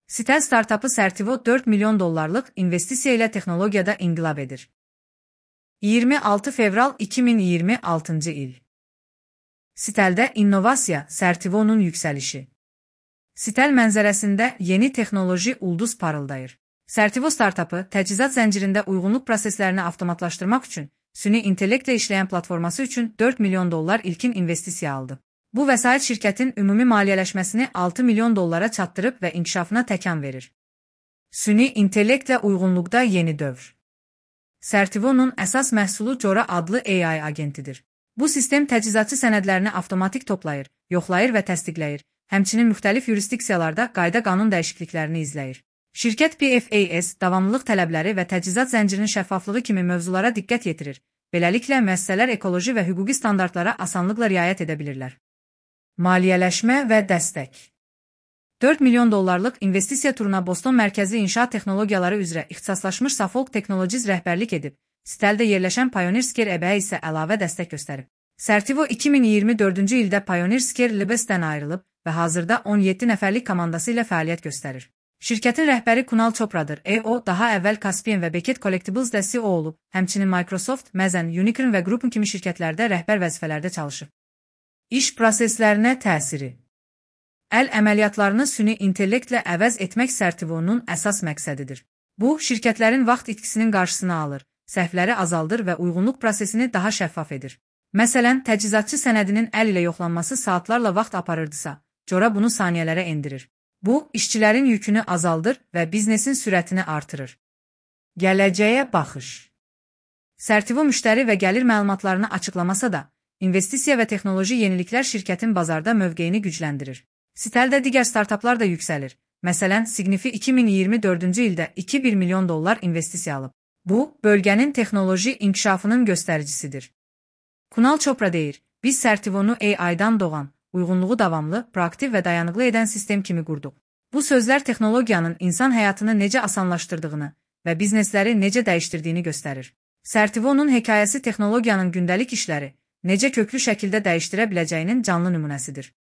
Sitel startapı Certivo 4 milyon dollarlıq investisiya ilə texnologiyada inqilab edir. 26 fevral 2026 il. Siteldə innovasiya, Certivo'nun yüksəlişi. Sitel mənzərəsində yeni texnoloji ulduz parıldayır. Certivo startapı təchizat zəncirində uyğunluq proseslərini avtomatlaşdırmaq üçün süni intellektlə işləyən platforması üçün 4 milyon dollar ilkin investisiya aldı. Bu vəsait şirkətin ümumi maliyyələşməsini 6 milyon dollara çatdırıb və inkişafına təkan verir. Süni intellektlə uyğunluqda yeni dövr. Certivo'nun əsas məhsulu Cora adlı AI agentidir. Bu sistem təchizatçı sənədlərini avtomatik toplayır, yoxlayır və təsdiqləyir, həmçinin müxtəlif yurisdiksiyalarda qayda-qanun dəyişikliklərini izləyir. Şirkət PFAS, davamlılıq tələbləri və təchizat zəncirinin şəffaflığı kimi mövzulara diqqət yetirir. Beləliklə, müəssisələr ekoloji və hüquqi standartlara asanlıqla riayət edə bilirlər. Maliyyələşmə və dəstək. 4 milyon dollarlıq investisiya turuna Boston mərkəzi inşaat texnologiyaları üzrə ixtisaslaşmış Suffolk Technologies rəhbərlik edib, Siteldə yerləşən Pioneer Square EBə isə əlavə dəstək göstərib. Certivo 2024-cü ildə Pioneer Square Labs'dən ayrılıb və hazırda 17 nəfərlik komandası ilə fəaliyyət göstərir. Şirkətin rəhbəri Kunal Chopradır. O, daha əvvəl Caspian və Beckett Collectibles'də CEO olub, həmçinin Microsoft, Mazen, Unicorn və Groupon kimi şirkətlərdə rəhbər vəzifələrdə çalışıb. İş proseslərinə təsiri. Əl əməliyyatlarını süni intellektlə əvəz etmək Certivo'nun əsas məqsədidir. Bu, şirkətlərin vaxt itkisinin qarşısını alır, səhvləri azaldır və uyğunluq prosesini daha şəffaf edir. Məsələn, təchizatçı sənədinin əl ilə yoxlanması saatlarla vaxt aparırdısa, Cora bunu saniyələrə endirir. Bu, işçilərin yükünü azaldır və biznesin sürətini artırır. Gələcəyə baxış. Certivo müştəri və gəlir məlumatlarını açıqlamasa da, investisiya və texnoloji yeniliklər şirkətin bazarda mövqeyini gücləndirir. Siteldə digər startaplar da yüksəlir. Məsələn, Signifi 2024-cü ildə 2,1 milyon dollar investisiya alıb. Bu, bölgənin texnoloji inkişafının göstəricisidir. Kunal Chopra deyir, biz Certivo'nu AI'dan doğan, uyğunluğu davamlı, proaktiv və dayanıqlı edən sistem kimi qurduq. Bu sözlər texnologiyanın insan həyatını necə asanlaşdırdığını və biznesləri necə dəyişdirdiyini göstərir. Certivo'nun hekayəsi texnologiyanın gündəlik işləri necə köklü şəkildə dəyişdirə biləcəyinin canlı nümunəsidir.